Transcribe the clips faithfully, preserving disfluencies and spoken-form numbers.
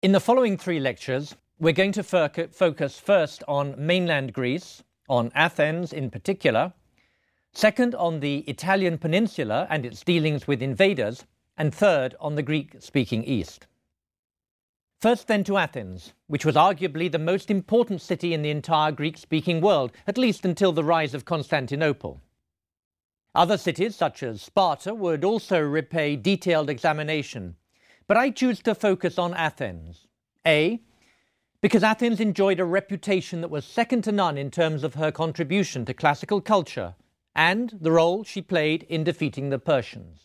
In the following three lectures, we're going to focus first on mainland Greece, on Athens in particular, second on the Italian peninsula and its dealings with invaders, and third on the Greek-speaking East. First then to Athens, which was arguably the most important city in the entire Greek-speaking world, at least until the rise of Constantinople. Other cities, such as Sparta, would also repay detailed examination, but I choose to focus on Athens. A, because Athens enjoyed a reputation that was second to none in terms of her contribution to classical culture and the role she played in defeating the Persians.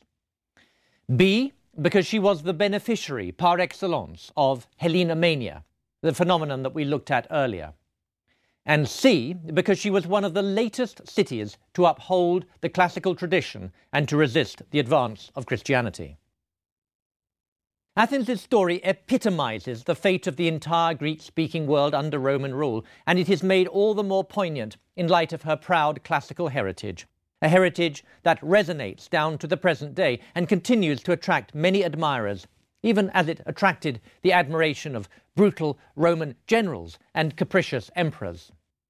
B, because she was the beneficiary par excellence of Hellenomania, the phenomenon that we looked at earlier. And C, because she was one of the latest cities to uphold the classical tradition and to resist the advance of Christianity. Athens' story epitomizes the fate of the entire Greek-speaking world under Roman rule, and it is made all the more poignant in light of her proud classical heritage, a heritage that resonates down to the present day and continues to attract many admirers, even as it attracted the admiration of brutal Roman generals and capricious emperors.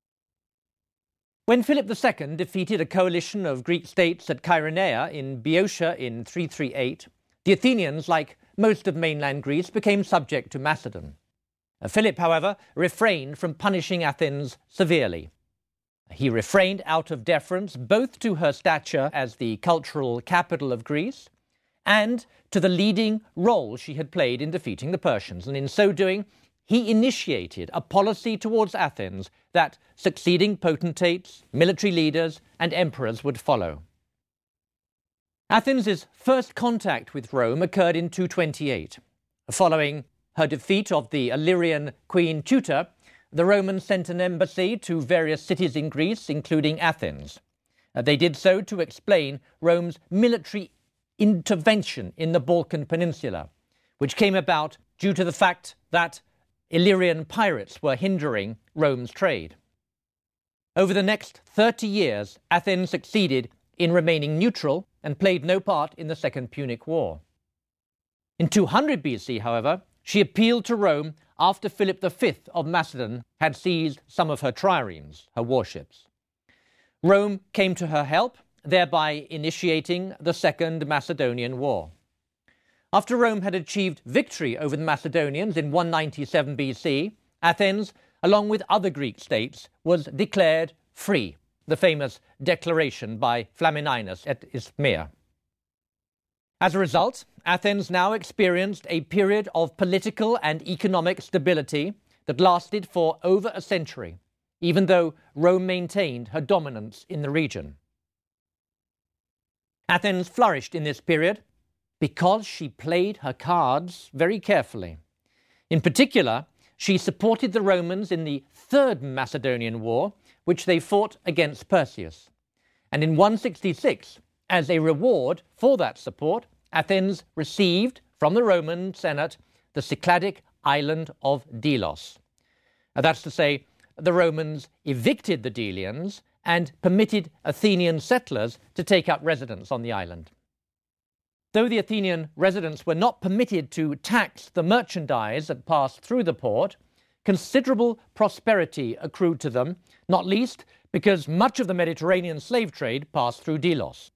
When Philip the Second defeated a coalition of Greek states at Chaeronea in Boeotia in three thirty-eight, the Athenians, like most of mainland Greece, became subject to Macedon. Philip, however, refrained from punishing Athens severely. He refrained out of deference both to her stature as the cultural capital of Greece and to the leading role she had played in defeating the Persians, and in so doing, he initiated a policy towards Athens that succeeding potentates, military leaders, and emperors would follow. Athens' first contact with Rome occurred in two twenty-eight. Following her defeat of the Illyrian Queen Tutor, the Romans sent an embassy to various cities in Greece, including Athens. Uh, they did so to explain Rome's military intervention in the Balkan Peninsula, which came about due to the fact that Illyrian pirates were hindering Rome's trade. Over the next thirty years, Athens succeeded in remaining neutral and played no part in the Second Punic War. In two hundred B C, however, she appealed to Rome after Philip the Fifth of Macedon had seized some of her triremes, her warships. Rome came to her help, thereby initiating the Second Macedonian War. After Rome had achieved victory over the Macedonians in one ninety-seven B C, Athens, along with other Greek states, was declared free, the famous declaration by Flamininus at Isthmia. As a result, Athens now experienced a period of political and economic stability that lasted for over a century, even though Rome maintained her dominance in the region. Athens flourished in this period because she played her cards very carefully. In particular, she supported the Romans in the Third Macedonian War, which they fought against Perseus. And in one sixty-six, as a reward for that support, Athens received from the Roman Senate the Cycladic island of Delos. Now, that's to say, the Romans evicted the Delians and permitted Athenian settlers to take up residence on the island. Though the Athenian residents were not permitted to tax the merchandise that passed through the port, considerable prosperity accrued to them, not least because much of the Mediterranean slave trade passed through Delos.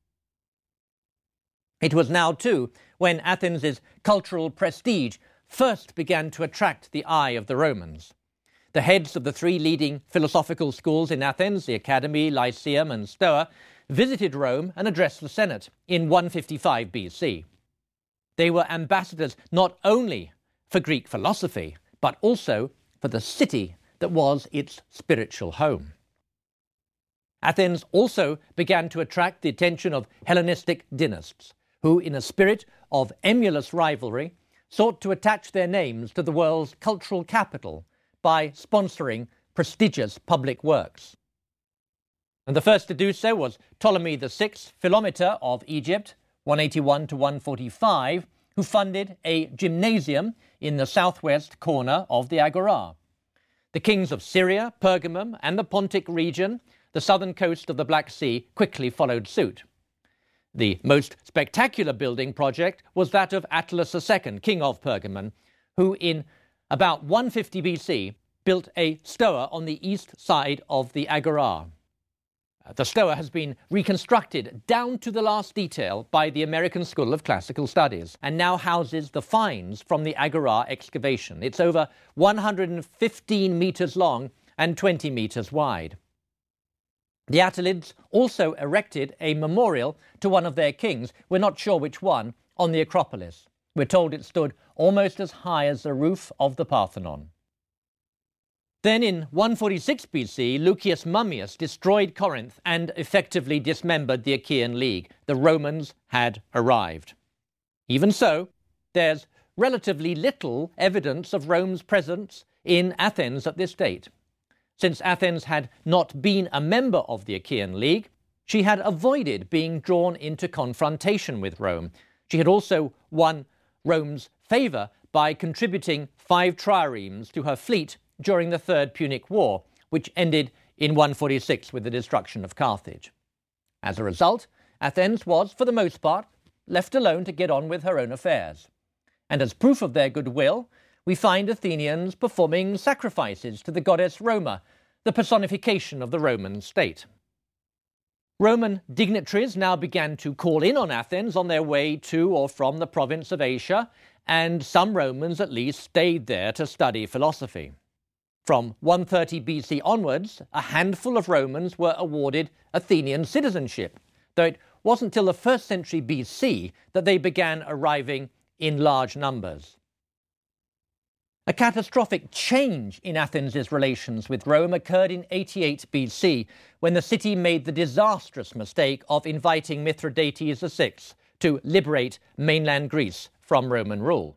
It was now, too, when Athens' cultural prestige first began to attract the eye of the Romans. The heads of the three leading philosophical schools in Athens, the Academy, Lyceum, and Stoa, visited Rome and addressed the Senate in one fifty-five B C. They were ambassadors not only for Greek philosophy, but also for the city that was its spiritual home. Athens also began to attract the attention of Hellenistic dynasts, who, in a spirit of emulous rivalry, sought to attach their names to the world's cultural capital by sponsoring prestigious public works. And the first to do so was Ptolemy the Sixth, Philometor of Egypt, one eighty-one to one forty-five, who funded a gymnasium in the southwest corner of the Agora. The kings of Syria, Pergamum, and the Pontic region, the southern coast of the Black Sea, quickly followed suit. The most spectacular building project was that of Attalus the Second, king of Pergamon, who in about one fifty B C, built a stoa on the east side of the Agora. The stoa has been reconstructed down to the last detail by the American School of Classical Studies and now houses the finds from the Agora excavation. It's over one hundred fifteen metres long and twenty metres wide. The Attalids also erected a memorial to one of their kings, we're not sure which one, on the Acropolis. We're told it stood almost as high as the roof of the Parthenon. Then in one forty-six B C, Lucius Mummius destroyed Corinth and effectively dismembered the Achaean League. The Romans had arrived. Even so, there's relatively little evidence of Rome's presence in Athens at this date. Since Athens had not been a member of the Achaean League, she had avoided being drawn into confrontation with Rome. She had also won Rome's favour by contributing five triremes to her fleet during the Third Punic War, which ended in one forty-six with the destruction of Carthage. As a result, Athens was, for the most part, left alone to get on with her own affairs. And as proof of their goodwill, we find Athenians performing sacrifices to the goddess Roma, the personification of the Roman state. Roman dignitaries now began to call in on Athens on their way to or from the province of Asia, and some Romans at least stayed there to study philosophy. From one thirty B C onwards, a handful of Romans were awarded Athenian citizenship, though it wasn't till the first century B C that they began arriving in large numbers. A catastrophic change in Athens' relations with Rome occurred in eighty-eight B C, when the city made the disastrous mistake of inviting Mithridates the sixth to liberate mainland Greece from Roman rule.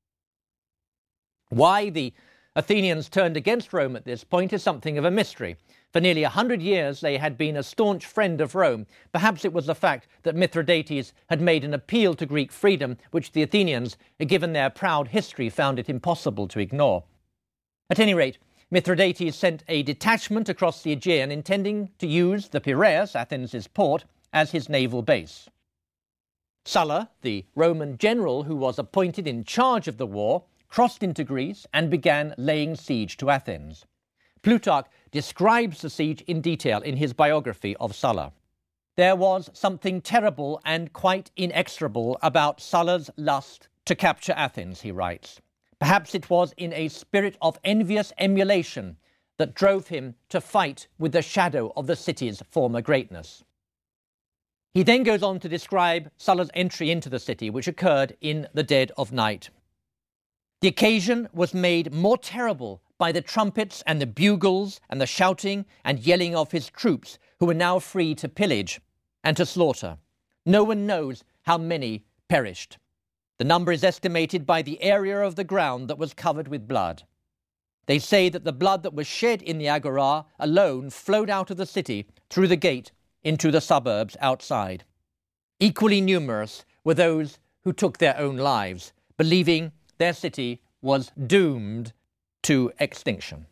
Why the Athenians turned against Rome at this point is something of a mystery. For nearly a hundred years they had been a staunch friend of Rome. Perhaps it was the fact that Mithridates had made an appeal to Greek freedom, which the Athenians, given their proud history, found it impossible to ignore. At any rate, Mithridates sent a detachment across the Aegean, intending to use the Piraeus, Athens' port, as his naval base. Sulla, the Roman general who was appointed in charge of the war, crossed into Greece and began laying siege to Athens. Plutarch describes the siege in detail in his biography of Sulla. There was something terrible and quite inexorable about Sulla's lust to capture Athens, he writes. Perhaps it was in a spirit of envious emulation that drove him to fight with the shadow of the city's former greatness. He then goes on to describe Sulla's entry into the city, which occurred in the dead of night. The occasion was made more terrible by the trumpets and the bugles and the shouting and yelling of his troops, who were now free to pillage and to slaughter. No one knows how many perished. The number is estimated by the area of the ground that was covered with blood. They say that the blood that was shed in the Agora alone flowed out of the city through the gate into the suburbs outside. Equally numerous were those who took their own lives, believing their city was doomed to extinction.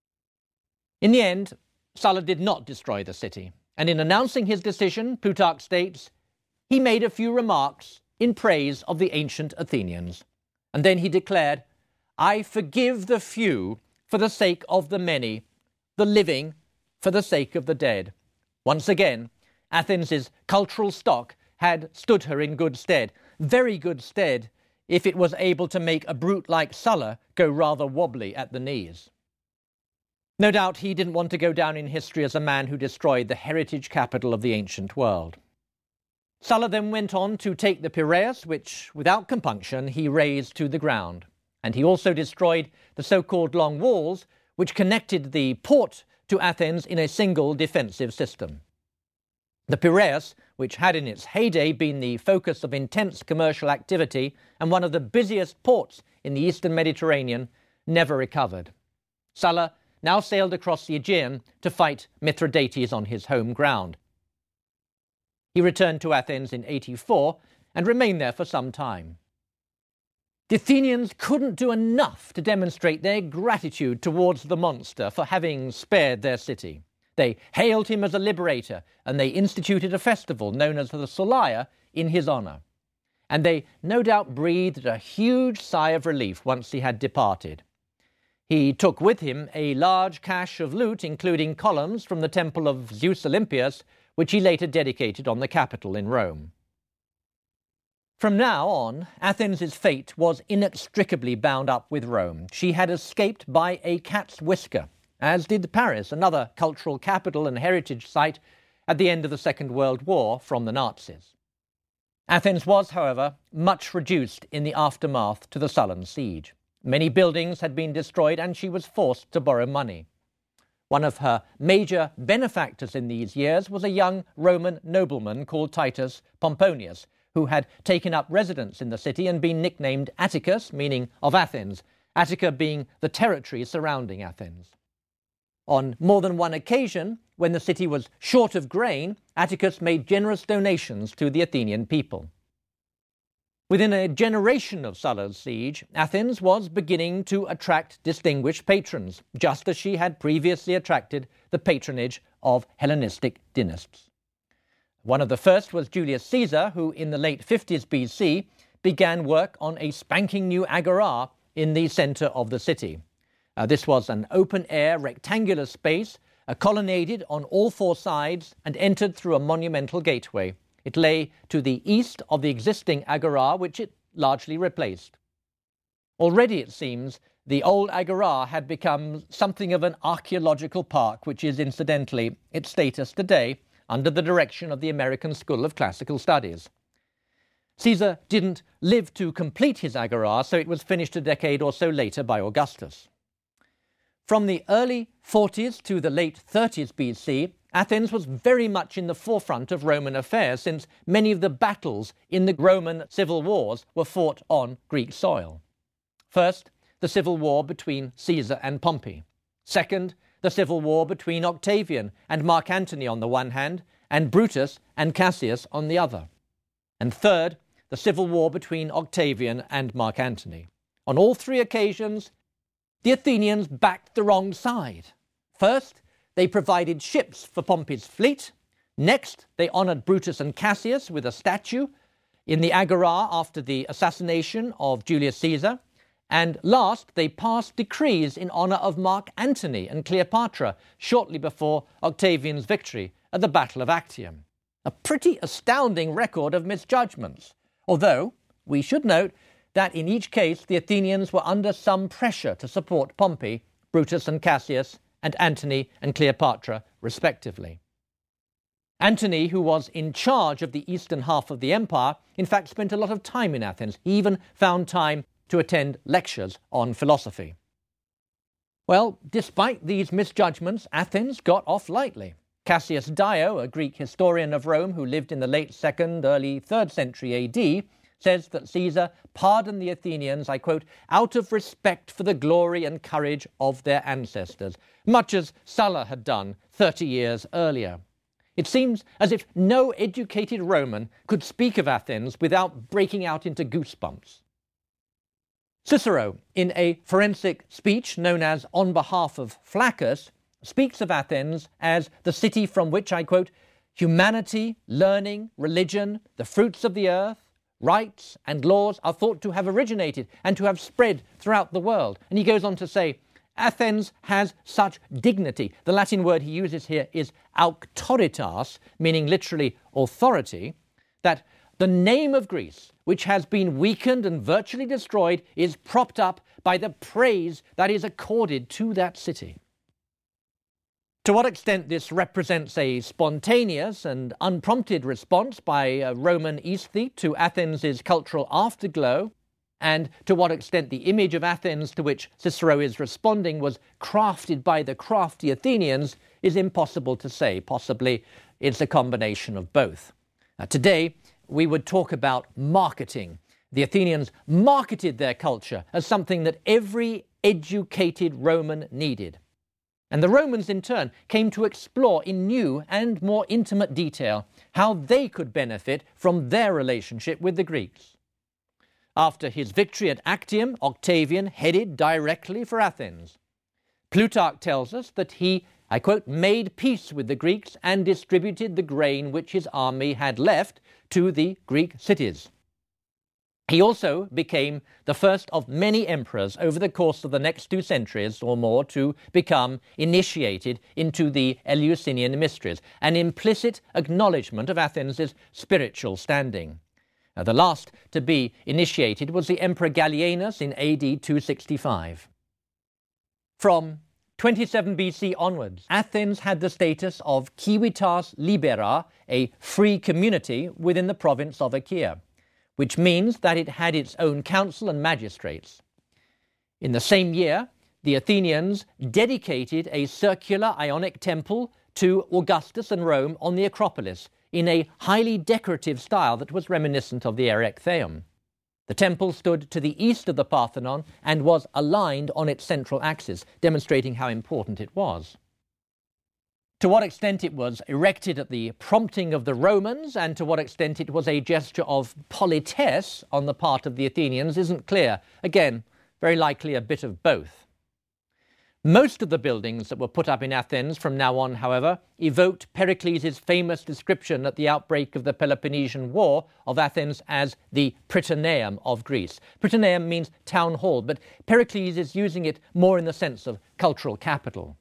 In the end, Sulla did not destroy the city, and in announcing his decision, Plutarch states, he made a few remarks in praise of the ancient Athenians, and then he declared, I forgive the few for the sake of the many, the living for the sake of the dead. Once again, Athens' cultural stock had stood her in good stead, very good stead, if it was able to make a brute like Sulla go rather wobbly at the knees. No doubt he didn't want to go down in history as a man who destroyed the heritage capital of the ancient world. Sulla then went on to take the Piraeus, which, without compunction, he razed to the ground. And he also destroyed the so-called Long Walls, which connected the port to Athens in a single defensive system. The Piraeus, which had in its heyday been the focus of intense commercial activity and one of the busiest ports in the eastern Mediterranean, never recovered. Sulla now sailed across the Aegean to fight Mithridates on his home ground. He returned to Athens in eighty-four and remained there for some time. The Athenians couldn't do enough to demonstrate their gratitude towards the monster for having spared their city. They hailed him as a liberator, and they instituted a festival known as the Solaia in his honour. And they no doubt breathed a huge sigh of relief once he had departed. He took with him a large cache of loot, including columns from the temple of Zeus Olympius, which he later dedicated on the Capitol in Rome. From now on, Athens' fate was inextricably bound up with Rome. She had escaped by a cat's whisker, as did Paris, another cultural capital and heritage site at the end of the Second World War from the Nazis. Athens was, however, much reduced in the aftermath to the sullen siege. Many buildings had been destroyed and she was forced to borrow money. One of her major benefactors in these years was a young Roman nobleman called Titus Pomponius, who had taken up residence in the city and been nicknamed Atticus, meaning of Athens, Attica being the territory surrounding Athens. On more than one occasion, when the city was short of grain, Atticus made generous donations to the Athenian people. Within a generation of Sulla's siege, Athens was beginning to attract distinguished patrons, just as she had previously attracted the patronage of Hellenistic dynasts. One of the first was Julius Caesar, who in the late fifties B C began work on a spanking new agora in the centre of the city. Uh, this was an open-air rectangular space, uh, colonnaded on all four sides and entered through a monumental gateway. It lay to the east of the existing agora, which it largely replaced. Already, it seems, the old agora had become something of an archaeological park, which is incidentally its status today under the direction of the American School of Classical Studies. Caesar didn't live to complete his agora, so it was finished a decade or so later by Augustus. From the early forties to the late thirties B C, Athens was very much in the forefront of Roman affairs, since many of the battles in the Roman civil wars were fought on Greek soil. First, the civil war between Caesar and Pompey. Second, the civil war between Octavian and Mark Antony on the one hand, and Brutus and Cassius on the other. And third, the civil war between Octavian and Mark Antony. On all three occasions, the Athenians backed the wrong side. First, they provided ships for Pompey's fleet. Next, they honoured Brutus and Cassius with a statue in the agora after the assassination of Julius Caesar. And last, they passed decrees in honour of Mark Antony and Cleopatra shortly before Octavian's victory at the Battle of Actium. A pretty astounding record of misjudgments, although we should note that in each case the Athenians were under some pressure to support Pompey, Brutus and Cassius, and Antony and Cleopatra, respectively. Antony, who was in charge of the eastern half of the empire, in fact spent a lot of time in Athens. He even found time to attend lectures on philosophy. Well, despite these misjudgments, Athens got off lightly. Cassius Dio, a Greek historian of Rome who lived in the late second, early third century A D, says that Caesar pardoned the Athenians, I quote, out of respect for the glory and courage of their ancestors, much as Sulla had done thirty years earlier. It seems as if no educated Roman could speak of Athens without breaking out into goosebumps. Cicero, in a forensic speech known as On Behalf of Flaccus, speaks of Athens as the city from which, I quote, humanity, learning, religion, the fruits of the earth, rights and laws are thought to have originated and to have spread throughout the world. And he goes on to say, Athens has such dignity. The Latin word he uses here is auctoritas, meaning literally authority, that the name of Greece, which has been weakened and virtually destroyed, is propped up by the praise that is accorded to that city. To what extent this represents a spontaneous and unprompted response by a Roman aesthete to Athens' cultural afterglow, and to what extent the image of Athens to which Cicero is responding was crafted by the crafty Athenians, is impossible to say. Possibly it's a combination of both. Uh, today, we would talk about marketing. The Athenians marketed their culture as something that every educated Roman needed. And the Romans, in turn, came to explore in new and more intimate detail how they could benefit from their relationship with the Greeks. After his victory at Actium, Octavian headed directly for Athens. Plutarch tells us that he, I quote, made peace with the Greeks and distributed the grain which his army had left to the Greek cities. He also became the first of many emperors over the course of the next two centuries or more to become initiated into the Eleusinian mysteries, an implicit acknowledgement of Athens' spiritual standing. Now, the last to be initiated was the Emperor Gallienus in A D two sixty-five. From twenty-seven B C onwards, Athens had the status of civitas libera, a free community within the province of Achaia, which means that it had its own council and magistrates. In the same year, the Athenians dedicated a circular Ionic temple to Augustus and Rome on the Acropolis in a highly decorative style that was reminiscent of the Erechtheion. The temple stood to the east of the Parthenon and was aligned on its central axis, demonstrating how important it was. To what extent it was erected at the prompting of the Romans and to what extent it was a gesture of politesse on the part of the Athenians isn't clear. Again, very likely a bit of both. Most of the buildings that were put up in Athens from now on, however, evoked Pericles' famous description at the outbreak of the Peloponnesian War of Athens as the Prytaneum of Greece. Prytaneum means town hall, but Pericles is using it more in the sense of cultural capital.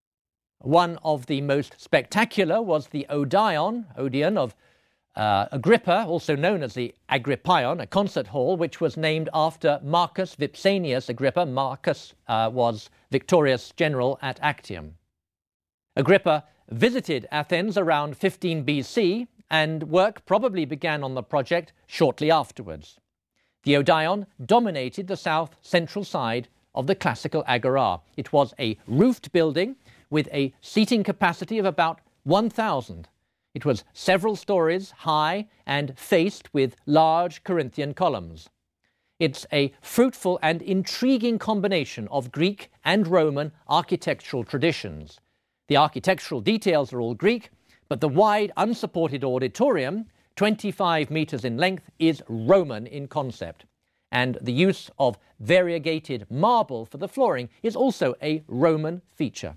One of the most spectacular was the Odeon, Odeon of uh, Agrippa, also known as the Agrippeion, a concert hall which was named after Marcus Vipsanius Agrippa. Marcus uh, was victorious general at Actium. Agrippa visited Athens around fifteen B C, and work probably began on the project shortly afterwards. The Odeon dominated the south-central side of the classical agora. It was a roofed building with a seating capacity of about one thousand. It was several stories high and faced with large Corinthian columns. It's a fruitful and intriguing combination of Greek and Roman architectural traditions. The architectural details are all Greek, but the wide, unsupported auditorium, twenty-five metres in length, is Roman in concept. And the use of variegated marble for the flooring is also a Roman feature.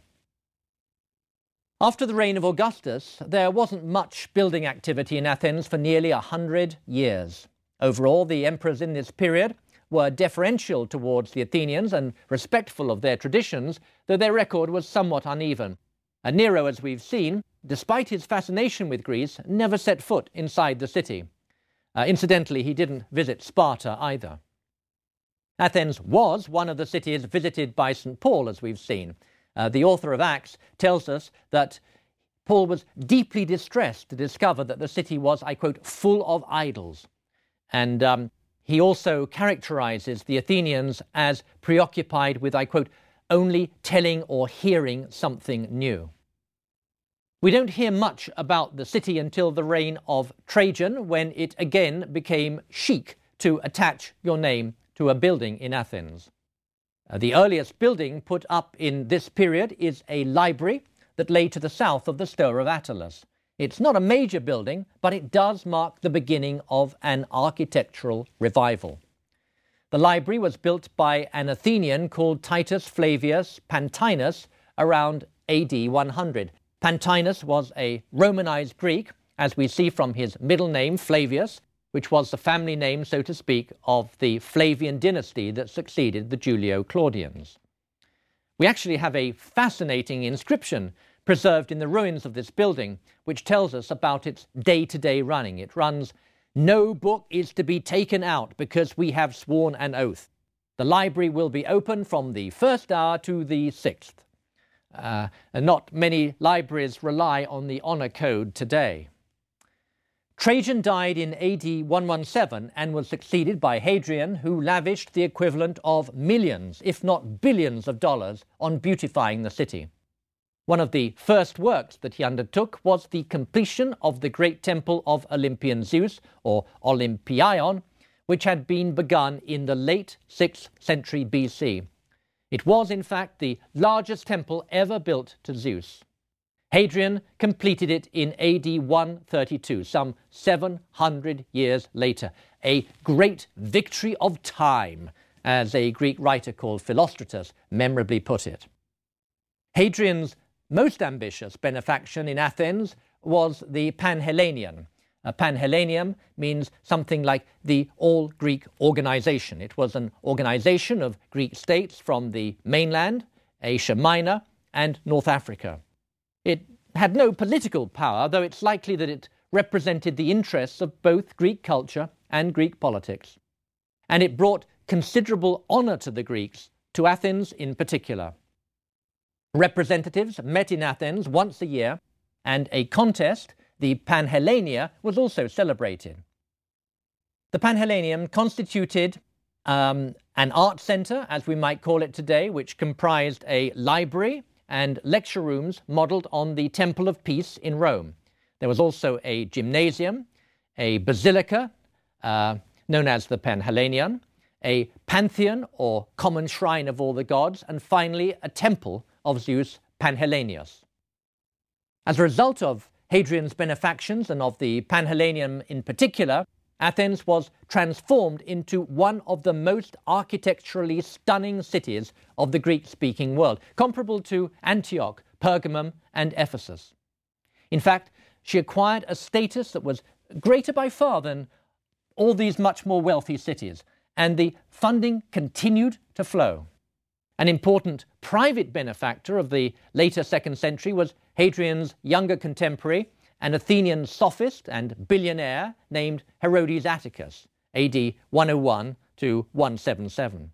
After the reign of Augustus, there wasn't much building activity in Athens for nearly a hundred years. Overall, the emperors in this period were deferential towards the Athenians and respectful of their traditions, though their record was somewhat uneven. And Nero, as we've seen, despite his fascination with Greece, never set foot inside the city. Uh, incidentally, he didn't visit Sparta either. Athens was one of the cities visited by Saint Paul, as we've seen. Uh, the author of Acts tells us that Paul was deeply distressed to discover that the city was, I quote, full of idols. And um, he also characterizes the Athenians as preoccupied with, I quote, only telling or hearing something new. We don't hear much about the city until the reign of Trajan, when it again became chic to attach your name to a building in Athens. Uh, the earliest building put up in this period is a library that lay to the south of the Stoa of Attalus. It's not a major building, but it does mark the beginning of an architectural revival. The library was built by an Athenian called Titus Flavius Pantaenus around A D one hundred. Pantaenus was a Romanized Greek, as we see from his middle name, Flavius, which was the family name, so to speak, of the Flavian dynasty that succeeded the Julio-Claudians. We actually have a fascinating inscription preserved in the ruins of this building, which tells us about its day-to-day running. It runs, "No book is to be taken out because we have sworn an oath. The library will be open from the first hour to the sixth." Uh, and not many libraries rely on the honor code today. Trajan died in A D one seventeen and was succeeded by Hadrian, who lavished the equivalent of millions, if not billions of dollars on beautifying the city. One of the first works that he undertook was the completion of the great temple of Olympian Zeus, or Olympiaion, which had been begun in the late sixth century B C. It was, in fact, the largest temple ever built to Zeus. Hadrian completed it in A D one thirty-two, some seven hundred years later. A great victory of time, as a Greek writer called Philostratus memorably put it. Hadrian's most ambitious benefaction in Athens was the Panhellenion, Uh, Panhelleneum means something like the All-Greek Organization. It was an organization of Greek states from the mainland, Asia Minor, and North Africa. It had no political power, though it's likely that it represented the interests of both Greek culture and Greek politics. And it brought considerable honor to the Greeks, to Athens in particular. Representatives met in Athens once a year, and a contest, the Panhellenia, was also celebrated. The Panhelleneum constituted um, an art center, as we might call it today, which comprised a library and lecture rooms modelled on the Temple of Peace in Rome. There was also a gymnasium, a basilica, uh, known as the Panhellenon, a pantheon or common shrine of all the gods, and finally a temple of Zeus Panhellenos. As a result of Hadrian's benefactions and of the Panhelleneum in particular, Athens was transformed into one of the most architecturally stunning cities of the Greek-speaking world, comparable to Antioch, Pergamum, and Ephesus. In fact, she acquired a status that was greater by far than all these much more wealthy cities, and the funding continued to flow. An important private benefactor of the later second century was Hadrian's younger contemporary, an Athenian sophist and billionaire named Herodes Atticus, A D one oh one to one seventy-seven.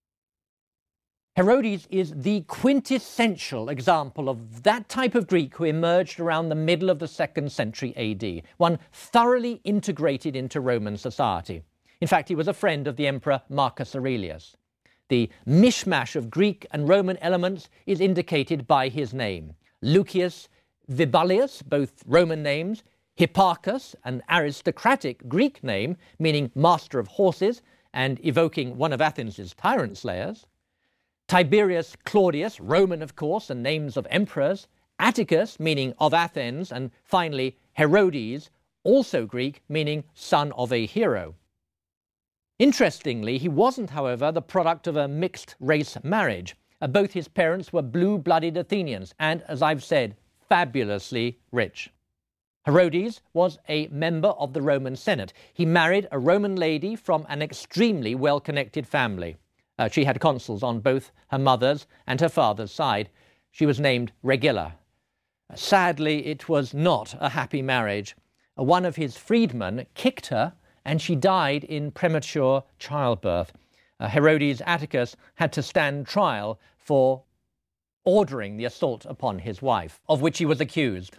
Herodes is the quintessential example of that type of Greek who emerged around the middle of the second century A D, one thoroughly integrated into Roman society. In fact, he was a friend of the Emperor Marcus Aurelius. The mishmash of Greek and Roman elements is indicated by his name. Lucius Vibalius, both Roman names, Hipparchus, an aristocratic Greek name meaning master of horses and evoking one of Athens' tyrant slayers, Tiberius Claudius, Roman of course, and names of emperors, Atticus, meaning of Athens, and finally Herodes, also Greek, meaning son of a hero. Interestingly, he wasn't, however, the product of a mixed-race marriage. Uh, both his parents were blue-blooded Athenians and, as I've said, fabulously rich. Herodes was a member of the Roman Senate. He married a Roman lady from an extremely well-connected family. Uh, she had consuls on both her mother's and her father's side. She was named Regilla. Uh, sadly, it was not a happy marriage. Uh, one of his freedmen kicked her, and she died in premature childbirth. Uh, Herodes Atticus had to stand trial for ordering the assault upon his wife, of which he was accused.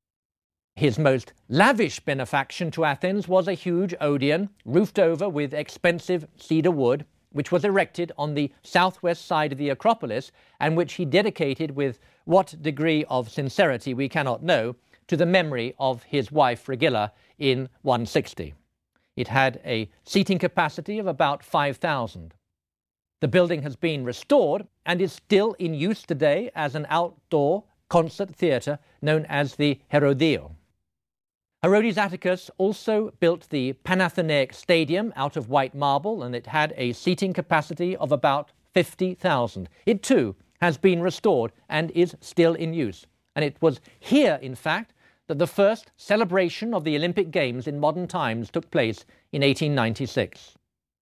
His most lavish benefaction to Athens was a huge Odeon, roofed over with expensive cedar wood, which was erected on the southwest side of the Acropolis, and which he dedicated with what degree of sincerity we cannot know, to the memory of his wife Regilla in one sixty. It had a seating capacity of about five thousand. The building has been restored and is still in use today as an outdoor concert theatre known as the Herodeio. Herodes Atticus also built the Panathenaic Stadium out of white marble, and it had a seating capacity of about fifty thousand. It too has been restored and is still in use. And it was here, in fact, that the first celebration of the Olympic Games in modern times took place in eighteen ninety-six.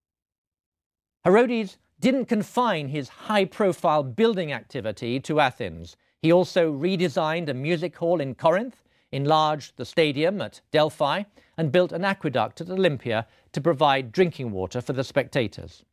Herodes didn't confine his high-profile building activity to Athens. He also redesigned a music hall in Corinth, enlarged the stadium at Delphi, and built an aqueduct at Olympia to provide drinking water for the spectators.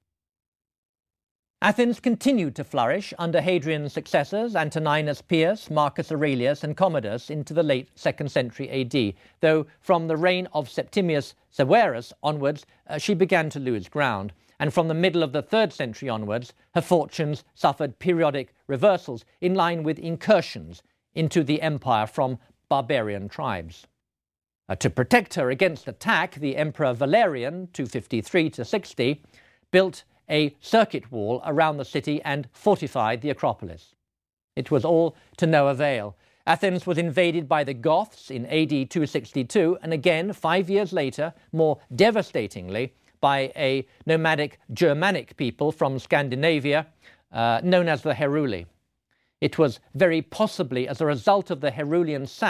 Athens continued to flourish under Hadrian's successors, Antoninus Pius, Marcus Aurelius, and Commodus, into the late second century A D, though from the reign of Septimius Severus onwards, uh, she began to lose ground, and from the middle of the third century onwards, her fortunes suffered periodic reversals in line with incursions into the empire from barbarian tribes. Uh, to protect her against attack, the Emperor Valerian, two fifty-three to sixty, built a circuit wall around the city and fortified the Acropolis. It was all to no avail. Athens was invaded by the Goths in A D two sixty-two, and again, five years later, more devastatingly, by a nomadic Germanic people from Scandinavia uh, known as the Heruli. It was very possibly as a result of the Herulian sack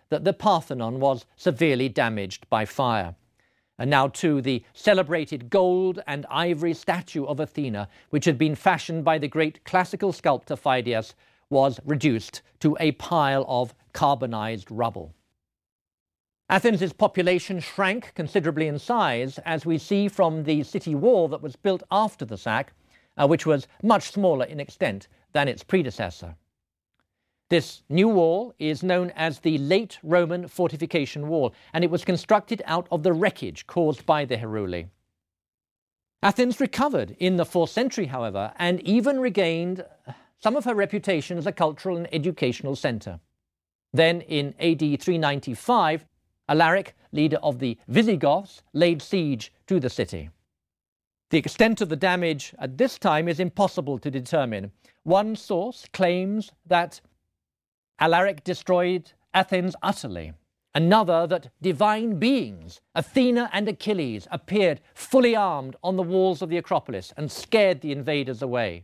that the Parthenon was severely damaged by fire. And now, too, the celebrated gold and ivory statue of Athena, which had been fashioned by the great classical sculptor Phidias, was reduced to a pile of carbonized rubble. Athens' population shrank considerably in size, as we see from the city wall that was built after the sack, uh, which was much smaller in extent than its predecessor. This new wall is known as the Late Roman Fortification Wall, and it was constructed out of the wreckage caused by the Heruli. Athens recovered in the fourth century, however, and even regained some of her reputation as a cultural and educational centre. Then, in A D three ninety-five, Alaric, leader of the Visigoths, laid siege to the city. The extent of the damage at this time is impossible to determine. One source claims that Alaric destroyed Athens utterly. Another that divine beings, Athena and Achilles, appeared fully armed on the walls of the Acropolis and scared the invaders away.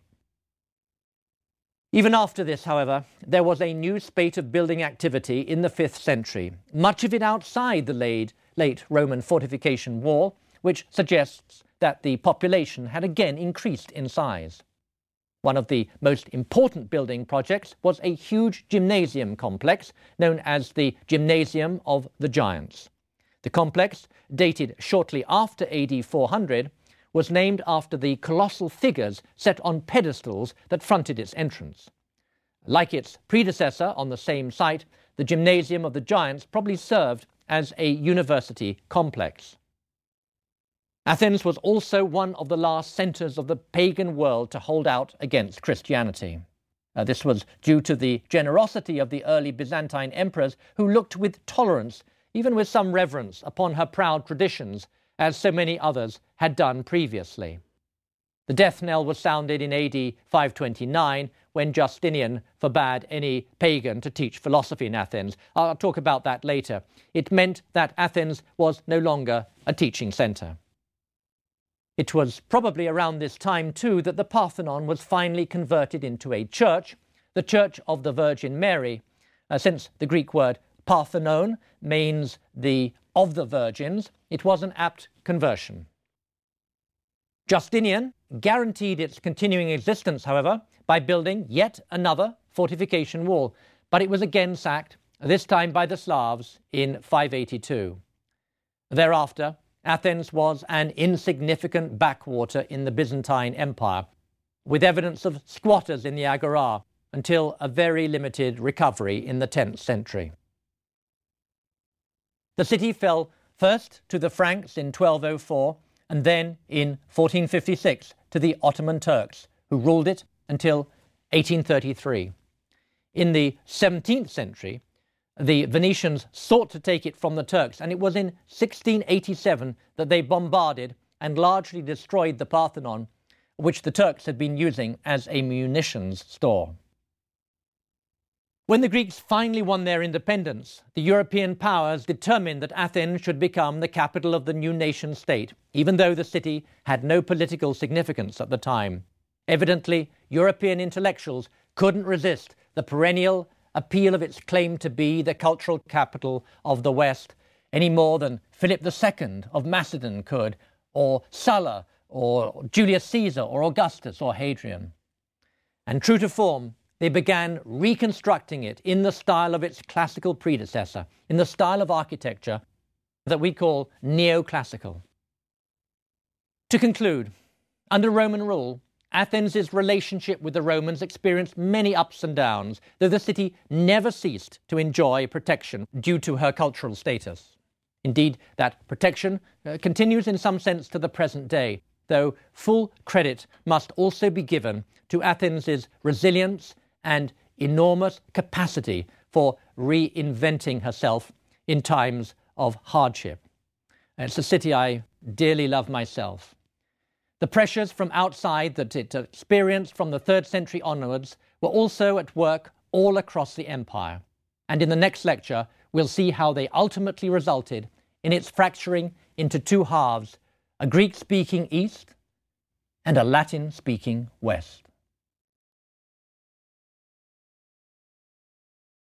Even after this, however, there was a new spate of building activity in the fifth century, much of it outside the late, late Roman fortification wall, which suggests that the population had again increased in size. One of the most important building projects was a huge gymnasium complex known as the Gymnasium of the Giants. The complex, dated shortly after A D four hundred, was named after the colossal figures set on pedestals that fronted its entrance. Like its predecessor on the same site, the Gymnasium of the Giants probably served as a university complex. Athens was also one of the last centres of the pagan world to hold out against Christianity. Uh, this was due to the generosity of the early Byzantine emperors, who looked with tolerance, even with some reverence, upon her proud traditions, as so many others had done previously. The death knell was sounded in A D five twenty-nine, when Justinian forbade any pagan to teach philosophy in Athens. I'll talk about that later. It meant that Athens was no longer a teaching centre. It was probably around this time, too, that the Parthenon was finally converted into a church, the Church of the Virgin Mary, uh, since the Greek word Parthenon means the of the virgins. It was an apt conversion. Justinian guaranteed its continuing existence, however, by building yet another fortification wall, but it was again sacked, this time by the Slavs, in five eighty-two. Thereafter, Athens was an insignificant backwater in the Byzantine Empire, with evidence of squatters in the Agora, until a very limited recovery in the tenth century. The city fell first to the Franks in twelve oh four, and then in fourteen fifty-six to the Ottoman Turks, who ruled it until eighteen thirty-three. In the seventeenth century, the Venetians sought to take it from the Turks, and it was in sixteen eighty-seven that they bombarded and largely destroyed the Parthenon, which the Turks had been using as a munitions store. When the Greeks finally won their independence, the European powers determined that Athens should become the capital of the new nation-state, even though the city had no political significance at the time. Evidently, European intellectuals couldn't resist the perennial appeal of its claim to be the cultural capital of the West, any more than Philip the Second of Macedon could, or Sulla, or Julius Caesar, or Augustus, or Hadrian. And true to form, they began reconstructing it in the style of its classical predecessor, in the style of architecture that we call neoclassical. To conclude, under Roman rule, Athens' relationship with the Romans experienced many ups and downs, though the city never ceased to enjoy protection due to her cultural status. Indeed, that protection uh, continues in some sense to the present day, though full credit must also be given to Athens' resilience and enormous capacity for reinventing herself in times of hardship. It's a city I dearly love myself. The pressures from outside that it experienced from the third century onwards were also at work all across the empire. And in the next lecture, we'll see how they ultimately resulted in its fracturing into two halves, a Greek-speaking East and a Latin-speaking West.